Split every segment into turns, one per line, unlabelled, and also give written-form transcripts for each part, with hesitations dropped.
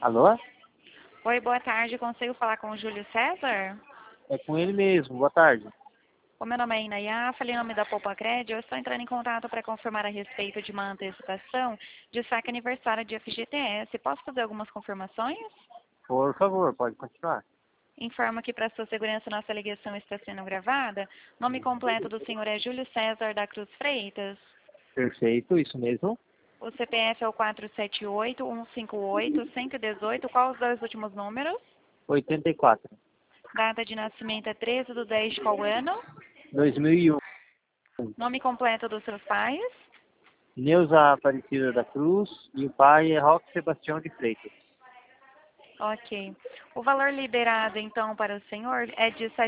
Alô?
Oi, boa tarde. Consigo falar com o Júlio César?
É com ele mesmo. Boa tarde.
O meu nome é Inayá, falei em nome da Poupa Crédito. Eu estou entrando em contato para confirmar a respeito de uma antecipação de saque aniversário de FGTS. Posso fazer algumas confirmações?
Por favor, pode continuar.
Informo que para sua segurança nossa ligação está sendo gravada. Nome completo do senhor é Júlio César da Cruz Freitas.
Perfeito, isso mesmo.
O CPF é o 478-158-118. Qual os dois últimos números?
84.
Data de nascimento é 13/10 de qual ano?
2001.
Nome completo dos seus pais?
Neuza Aparecida da Cruz e o pai é Roque Sebastião de Freitas.
Ok. O valor liberado, então, para o senhor é de R$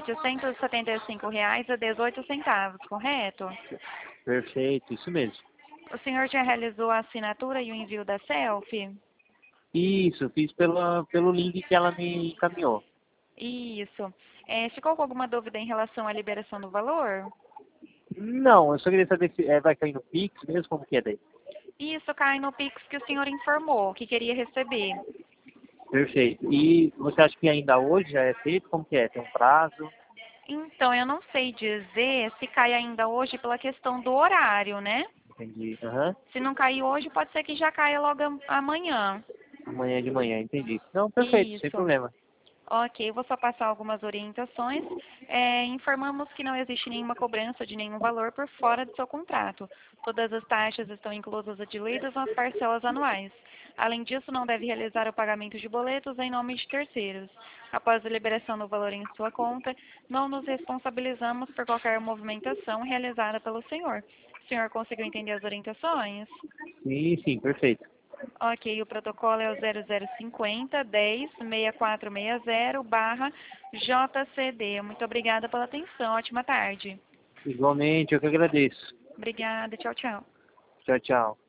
775,18, correto?
Perfeito, isso mesmo.
O senhor já realizou a assinatura e o envio da selfie?
Isso, fiz pelo link que ela me encaminhou.
Isso. Ficou com alguma dúvida em relação à liberação do valor?
Não, eu só queria saber se vai cair no Pix mesmo, como que é daí?
Isso cai no Pix que o senhor informou que queria receber.
Perfeito. E você acha que ainda hoje já é feito? Como que é? Tem um prazo?
Então, eu não sei dizer se cai ainda hoje pela questão do horário, né?
Entendi. Aham.
Se não cair hoje, pode ser que já caia logo amanhã.
Amanhã de manhã, entendi. Não, perfeito, sem
Isso.
problema.
Ok, vou só passar algumas orientações. Informamos que não existe nenhuma cobrança de nenhum valor por fora do seu contrato. Todas as taxas estão inclusas e diluídas nas parcelas anuais. Além disso, não deve realizar o pagamento de boletos em nome de terceiros. Após a liberação do valor em sua conta, não nos responsabilizamos por qualquer movimentação realizada pelo senhor. O senhor conseguiu entender as orientações?
Sim, sim, perfeito.
Ok, o protocolo é o 0050-10-6460/JCD. Muito obrigada pela atenção. Ótima tarde.
Igualmente, eu que agradeço.
Obrigada. Tchau, tchau.
Tchau, tchau.